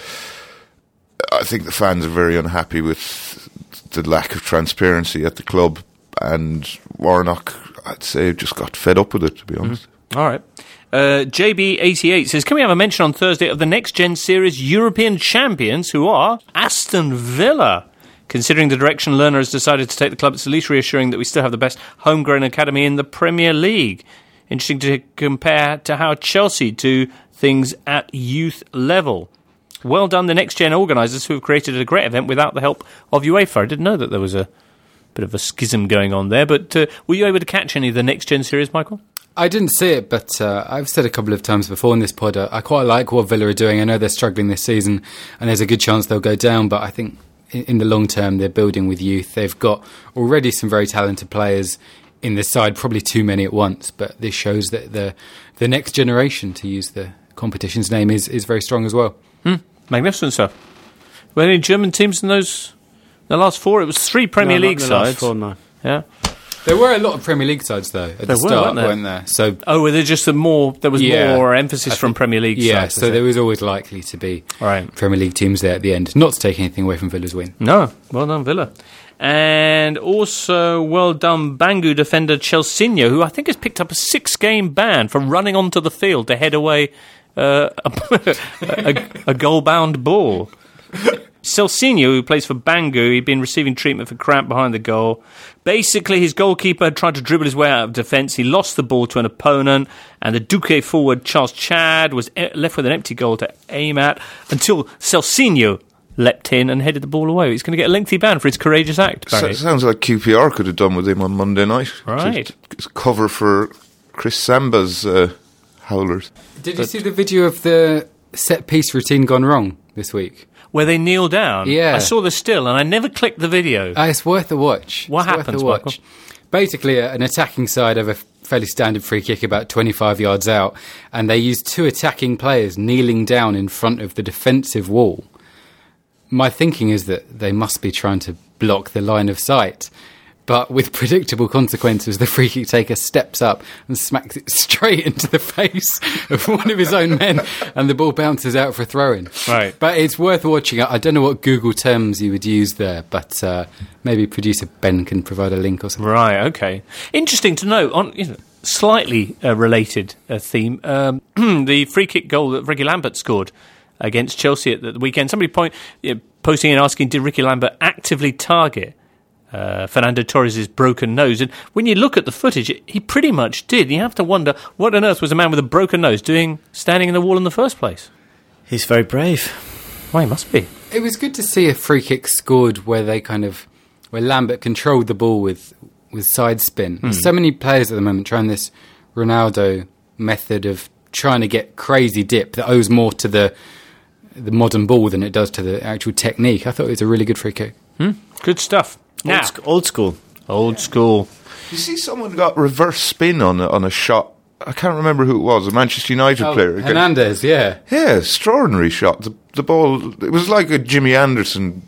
I think the fans are very unhappy with the lack of transparency at the club. And Warnock, I'd say, just got fed up with it, to be honest. Mm. All right. Uh, J B eighty-eight says, can we have a mention on Thursday of the Next Gen Series European champions, who are Aston Villa? Considering the direction Lerner has decided to take the club, it's at least reassuring that we still have the best homegrown academy in the Premier League. Interesting to compare to how Chelsea do things at youth level. Well done, the Next Gen organisers, who have created a great event without the help of UEFA. I didn't know that there was a bit of a schism going on there, but uh, were you able to catch any of the Next Gen series, Michael? I didn't see it, but uh, I've said a couple of times before in this pod, uh, I quite like what Villa are doing. I know they're struggling this season, and there's a good chance they'll go down, but I think in, in the long term they're building with youth. They've got already some very talented players in this side, probably too many at once, but this shows that the the next generation, to use the competition's name, is, is very strong as well. Hmm. Magnificent stuff. Were there any German teams in those... The last four, it was three Premier no, League not the sides. Last four, no. Yeah, there were a lot of Premier League sides though at there the were, start, weren't there? weren't there? So, oh, were there just a more? There was yeah, more emphasis I from think, Premier League. Yeah, sides, so there was always likely to be right. Premier League teams there at the end. Not to take anything away from Villa's win. No, well done, Villa. And also, well done, Bangu defender Chelsinho, who I think has picked up a six-game ban for running onto the field to head away uh, a, a, a goal-bound ball. Celcinho, who plays for Bangu, he'd been receiving treatment for cramp behind the goal. Basically, his goalkeeper had tried to dribble his way out of defence. He lost the ball to an opponent, and the Duque forward, Charles Chad, was left with an empty goal to aim at until Celcinho leapt in and headed the ball away. He's going to get a lengthy ban for his courageous act, Barry. So, sounds like Q P R could have done with him on Monday night. Right. Just cover for Chris Samba's uh, howlers. Did you but see the video of the set-piece routine gone wrong this week? Where they kneel down? Yeah. I saw the still, and I never clicked the video. Uh, it's worth a watch. What it's happens, worth a watch. Basically, uh, an attacking side of a fairly standard free kick about twenty-five yards out, and they used two attacking players kneeling down in front of the defensive wall. My thinking is that they must be trying to block the line of sight, but with predictable consequences, the free kick taker steps up and smacks it straight into the face of one of his own men, and the ball bounces out for a throw-in. Right. But it's worth watching. I don't know what Google terms you would use there, but uh, maybe producer Ben can provide a link or something. Right, okay. Interesting to know, on you know, slightly uh, related uh, theme, um, the free kick goal that Ricky Lambert scored against Chelsea at the weekend. Somebody point, you know, posting and asking, did Ricky Lambert actively target Uh, Fernando Torres' broken nose? And when you look at the footage, he pretty much did. You have to wonder, what on earth was a man with a broken nose doing standing in the wall in the first place? He's very brave. Well, he must be. It was good to see a free kick scored where they kind of, where Lambert controlled the ball with, with side spin. Mm. So many players at the moment trying this Ronaldo method of trying to get crazy dip that owes more to the the modern ball than it does to the actual technique. I thought it was a really good free kick. Hmm? Good stuff. Now, Old, sc- old school. Old school. You see, someone got reverse spin on a, on a shot. I can't remember who it was. A Manchester United Oh, player. Hernandez, yeah. Yeah, extraordinary shot. The, the ball. It was like a Jimmy Anderson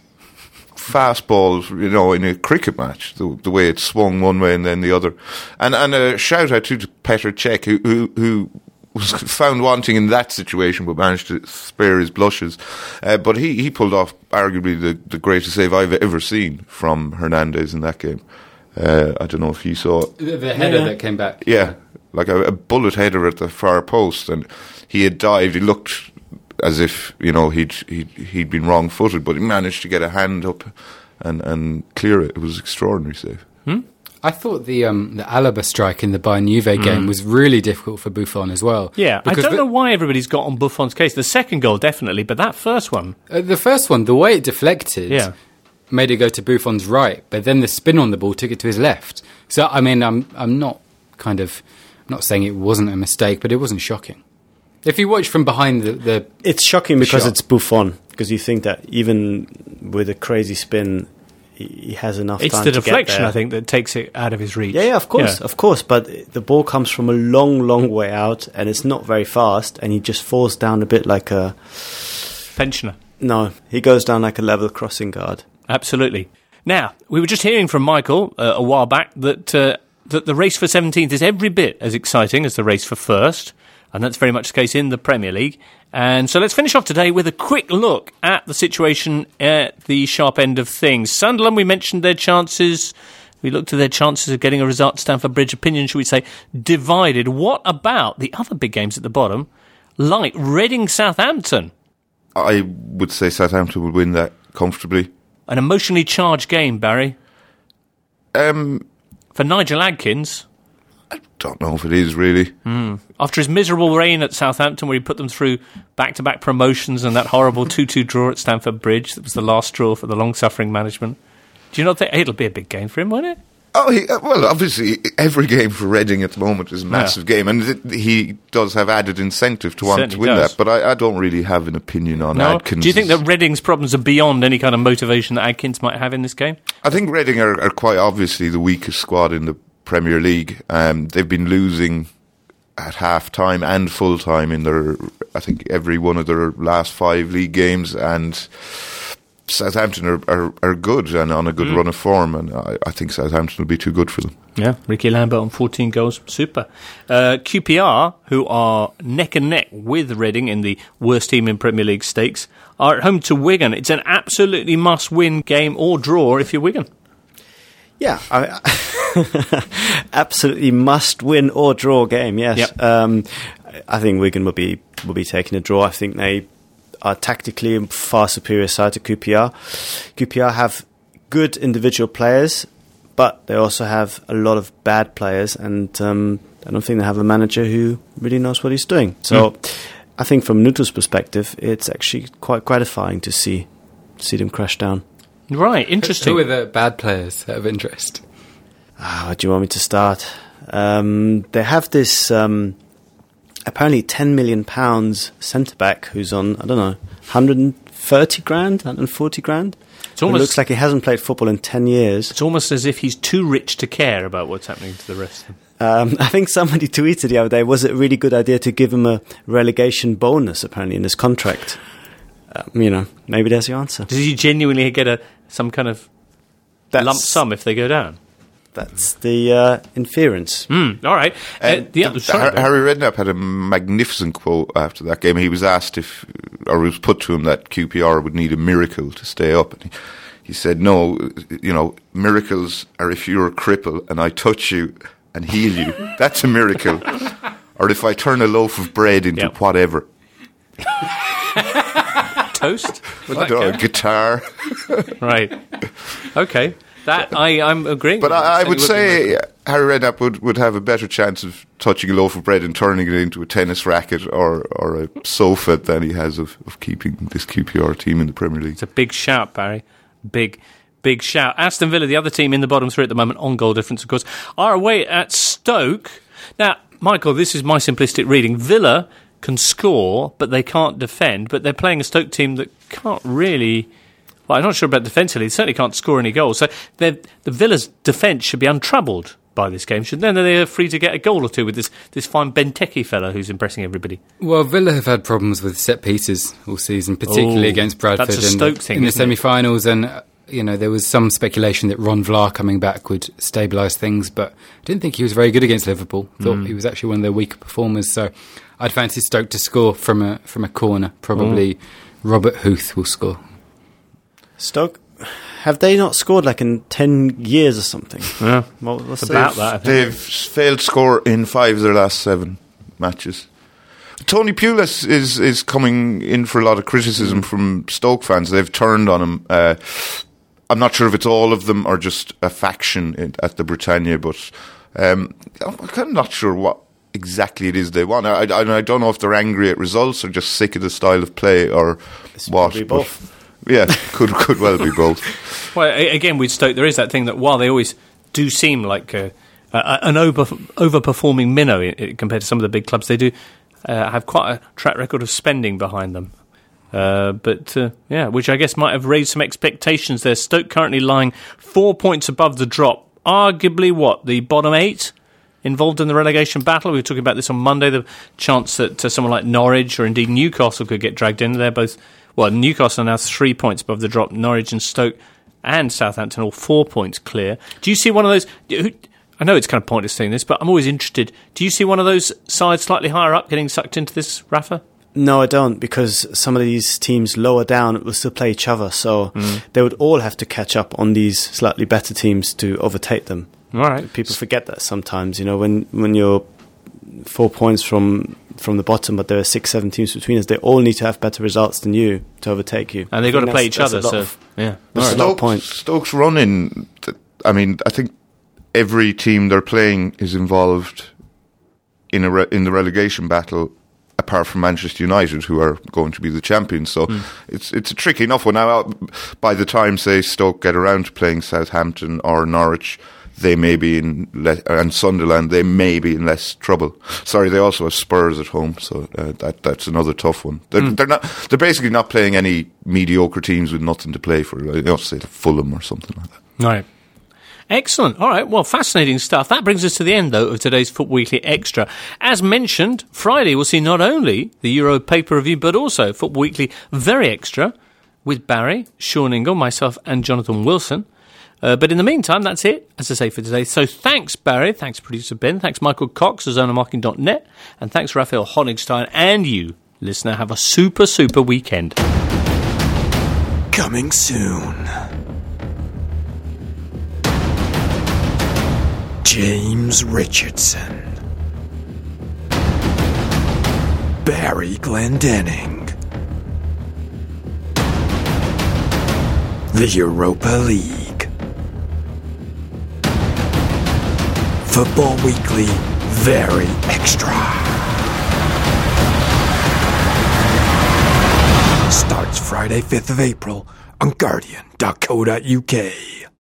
fastball, you know, in a cricket match. The, the way it swung one way and then the other. And and a shout out to Petr Cech, who who. who was found wanting in that situation, but managed to spare his blushes. Uh, but he, he pulled off arguably the, the greatest save I've ever seen from Hernandez in that game. Uh, I don't know if you saw it. The, the header Yeah. that came back. Yeah, like a, a bullet header at the far post, and he had dived. He looked as if, you know, he'd he'd, he'd been wrong-footed, but he managed to get a hand up and, and clear it. It was an extraordinary save. Hmm? I thought the um, the Alaba strike in the Bayern Juve game was really difficult for Buffon as well. Yeah, I Because don't the, know why everybody's got on Buffon's case. The second goal, definitely, but that first one... Uh, the first one, the way it deflected, Yeah. made it go to Buffon's right, but then the spin on the ball took it to his left. So, I mean, I'm I'm not kind of... I'm not saying it wasn't a mistake, but it wasn't shocking. If you watch from behind the... the It's shocking because shot. it's Buffon, because you think that even with a crazy spin, he he has enough It's time the to get deflection, there. I think, that takes it out of his reach. Yeah, yeah, of course, Yeah. of course. But the ball comes from a long, long way out, and it's not very fast, and he just falls down a bit like a... Pensioner. No, he goes down like a level crossing guard. Absolutely. Now, we were just hearing from Michael uh, a while back that uh, that the race for seventeenth is every bit as exciting as the race for first, and that's very much the case in the Premier League. And so let's finish off today with a quick look at the situation at the sharp end of things. Sunderland, we mentioned their chances. We looked at their chances of getting a result at Stamford Bridge. Opinion, should we say, divided. What about the other big games at the bottom, like Reading Southampton? I would say Southampton would win that comfortably. An emotionally charged game, Barry. Um, For Nigel Adkins, don't know if it is really. after his miserable reign at Southampton, where he put them through back-to-back promotions and that horrible two-two draw at Stamford Bridge, that was the last straw for the long-suffering management. Do you not think it'll be a big game for him, won't it? Oh, he, uh, well, obviously, every game for Reading at the moment is a massive game, and th- he does have added incentive to want to Certainly win does. that, but I, I don't really have an opinion on No? Adkins. Do you think that Reading's problems are beyond any kind of motivation that Adkins might have in this game? I think Reading are, are quite obviously the weakest squad in the Premier League. Um, they've been losing at half-time and full-time in their, I think, every one of their last five league games, and Southampton are, are, are good and on a good mm. run of form, and I, I think Southampton will be too good for them. Yeah, Ricky Lambert on fourteen goals, super. Uh, Q P R, who are neck and neck with Reading in the worst team in Premier League stakes, are at home to Wigan. It's an absolutely must-win game or draw if you're Wigan. Yeah, I, absolutely must win or draw game. Yes, Yep. um, I think Wigan will be will be taking a draw. I think they are tactically a far superior side to Q P R. Q P R have good individual players, but they also have a lot of bad players, and um, I don't think they have a manager who really knows what he's doing. So, mm. I think from Nuttall's perspective, it's actually quite gratifying to see see them crash down. Right, interesting. Who are the bad players out of interest? Ah, what do you want me to start? Um, they have this um, apparently ten million pounds centre back who's on, I don't know, one hundred thirty grand, one hundred forty grand. It's almost, it looks like he hasn't played football in ten years. It's almost as if he's too rich to care about what's happening to the rest of them. Um, I think somebody tweeted the other day, was it a really good idea to give him a relegation bonus, apparently, in his contract? Um, you know, maybe there's your answer. Does he genuinely get a some kind of That's, lump sum if they go down? That's the uh, inference. Mm, all right. Uh, the other, sorry, Harry Redknapp had a magnificent quote after that game. He was asked if, or it was put to him that Q P R would need a miracle to stay up. And he, he said, no, you know, miracles are if you're a cripple and I touch you and heal you. That's a miracle. Or if I turn a loaf of bread into yep. whatever. Toast? Would I don't know, a guitar. Right. Okay. That I, I'm agreeing but with. I, I would say Harry Redknapp would, would have a better chance of touching a loaf of bread and turning it into a tennis racket or, or a sofa than he has of, of keeping this Q P R team in the Premier League. It's a big shout, Barry. Big, big shout. Aston Villa, the other team in the bottom three at the moment, on goal difference, of course, are away at Stoke. Now, Michael, this is my simplistic reading. Villa can score, but they can't defend, but they're playing a Stoke team that can't really... Well, I'm not sure about defensively. They certainly can't score any goals. So the Villa's defence should be untroubled by this game, shouldn't they? Then they're free to get a goal or two with this, this fine Benteke fellow who's impressing everybody. Well, Villa have had problems with set pieces all season, particularly oh, against Bradford that's a Stoke in, thing, in the isn't it? semi-finals. And, uh, you know, there was some speculation that Ron Vlaar coming back would stabilise things, but I didn't think he was very good against Liverpool. Thought mm. he was actually one of their weaker performers. So I'd fancy Stoke to score from a, from a corner. Probably oh. Robert Huth will score. Stoke, have they not scored like in ten years or something? Yeah, what, what's about that? I think. They've failed to score in five of their last seven matches. Tony Pulis is is coming in for a lot of criticism from Stoke fans. They've turned on him. Uh, I'm not sure if it's all of them or just a faction in, at the Britannia, but um, I'm kind of not sure what exactly it is they want. I, I, I don't know if they're angry at results or just sick of the style of play or it's what. Probably both. Yeah, could could well be both. Well, again, with Stoke, there is that thing that while they always do seem like a, a, an over overperforming minnow in, compared to some of the big clubs, they do uh, have quite a track record of spending behind them. Uh, but uh, yeah, which I guess might have raised some expectations there. Stoke currently lying four points above the drop, arguably what the bottom eight involved in the relegation battle. We were talking about this on Monday. The chance that uh, someone like Norwich or indeed Newcastle could get dragged in. They're both. Well, Newcastle are now three points above the drop. Norwich and Stoke and Southampton all four points clear. Do you see one of those... I know it's kind of pointless saying this, but I'm always interested. Do you see one of those sides slightly higher up getting sucked into this, Rafa? No, I don't, because some of these teams lower down will still play each other, so mm. they would all have to catch up on these slightly better teams to overtake them. All right. People forget that sometimes, you know, when, when you're four points from... from the bottom, but there are six, seven teams between us. They all need to have better results than you to overtake you. And they've got to play each other, so, of, yeah. Right. Stokes, Stokes running, I mean, I think every team they're playing is involved in a re- in the relegation battle, apart from Manchester United, who are going to be the champions. So mm. it's it's a tricky enough one. Now, by the time, say, Stoke get around to playing Southampton or Norwich, they may be in le- and Sunderland, they may be in less trouble. Sorry, they also have Spurs at home, so uh, that that's another tough one. They're, mm. they're not. They're basically not playing any mediocre teams with nothing to play for. You know, say Fulham or something like that. All right. Excellent. All right. Well, fascinating stuff. That brings us to the end, though, of today's Football Weekly Extra. As mentioned, Friday we'll see not only the Euro paper review, but also Football Weekly Very Extra with Barry, Sean Ingle, myself, and Jonathan Wilson. Uh, but in the meantime, that's it, as I say, for today. So thanks, Barry. Thanks, producer Ben. Thanks, Michael Cox of Zona Marketing dot net. And thanks, Raphael Honigstein. And you, listener, have a super, super weekend. Coming soon. James Richardson. Barry Glendenning. The Europa League. Football Weekly Very Extra. Starts Friday, fifth of April on Guardian dot co dot uk.